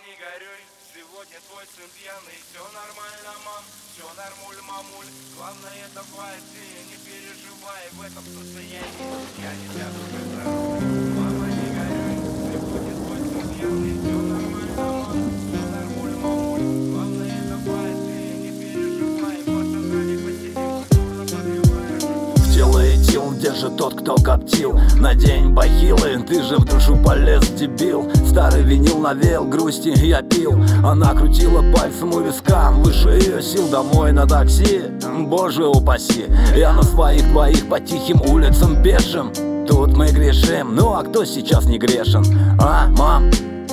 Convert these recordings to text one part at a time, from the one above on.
не горюй, сегодня твой сын пьяный. Все нормально, мам, все нормуль, мамуль. Главное давай ты не переживай, в этом состоянии я не сяду за руль. Мама, не горюй, сегодня твой сын пьяный. Все нормально, мам, все нормуль, мамуль. Главное давай ты не переживай, пацанами посидим, культурно подпеваешь. В тело идти он держит тот, кто коптил. Надень бахилы, ты же в душу полез, дебил. Старый винил навеял грусти, я пил. Она крутила пальцем у виска, выше ее сил, домой на такси. Боже упаси, я на своих двоих по тихим улицам пешим. Тут мы грешим, ну а кто сейчас не грешен? А, мам?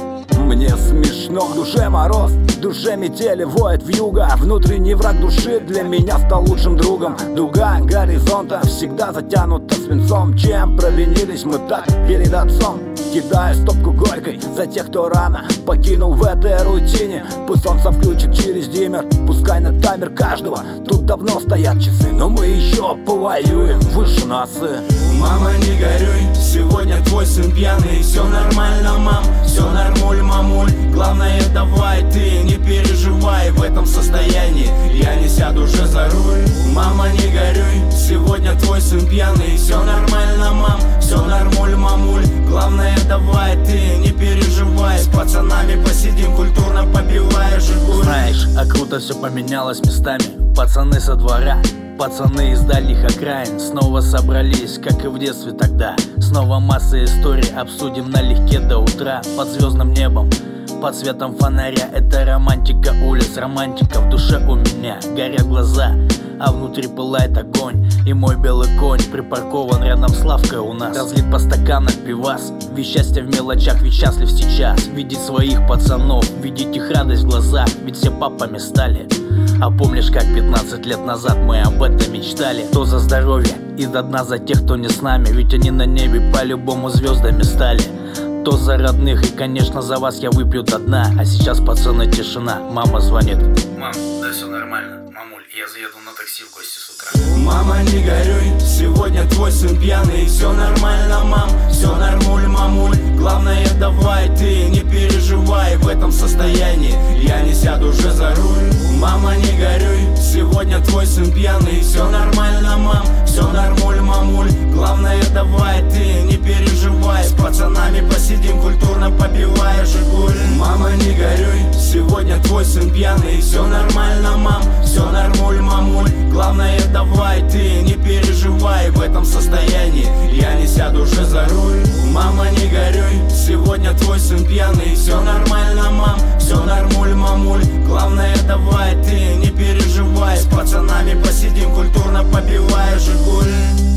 Мне смешно, в душе мороз, в душе метели воет вьюга. Внутренний враг души для меня стал лучшим другом. Дуга горизонта всегда затянута свинцом. Чем провинились мы так перед отцом? Кидаю стопку горькой за тех, кто рано покинул в этой рутине. Пусть солнце включит через диммер, пускай на таймер каждого. Тут давно стоят часы, но мы еще повоюем выше носы. Мама, не горюй, сегодня твой сын пьяный. Все нормально, мам, все нормуль, мамуль. Главное давай ты не переживай, в этом состоянии я не сяду уже за руль. Мама, не горюй, сегодня твой сын пьяный. Все нормально, мам, все нормуль, мамуль. Главное давай ты не переживай, с пацанами посидим, культурно попивая жигуль. Знаешь, а круто все поменялось местами. Пацаны со двора, пацаны из дальних окраин снова собрались, как и в детстве тогда. Снова масса историй обсудим налегке до утра. Под звездным небом, под светом фонаря. Это романтика улиц, романтика в душе у меня. Горят глаза, а внутри пылает огонь. И мой белый конь припаркован рядом с лавкой у нас. Разлит по стаканам пивас, ведь счастье в мелочах, ведь счастлив сейчас. Видеть своих пацанов, видеть их радость в глазах, ведь все папами стали. А помнишь, как 15 лет назад мы об этом мечтали? То за здоровье и до дна за тех, кто не с нами, ведь они на небе по-любому звездами стали. То за родных и, конечно, за вас я выпью до дна. А сейчас, пацаны, тишина, мама звонит. Мам, да все нормально, мамуль, я заеду на такси в гости с утра. Мама, не горюй, сегодня твой сын пьяный. Все нормально, мам, все нормуль, мамуль. Главное давай ты не переживай, в этом состоянии я не сяду уже за руль. Мама, не горюй, сегодня твой сын пьяный. Все нормально, мам, все нормуль, мамуль. Главное давай ты не переживай, с пацанами посидим, культурно попивая жигуль. Мама, не горюй, сегодня твой сын пьяный. Все нормально, мам, все нормуль, мамуль. Главное давай ты не переживай, в этом состоянии я не сяду уже за руль. Мама, не горюй, сегодня твой сын пьяный. Все нормально, мам, все нормуль, мамуль. Главное давай ты не переживай, с пацанами посидим, культурно попивая жигуль.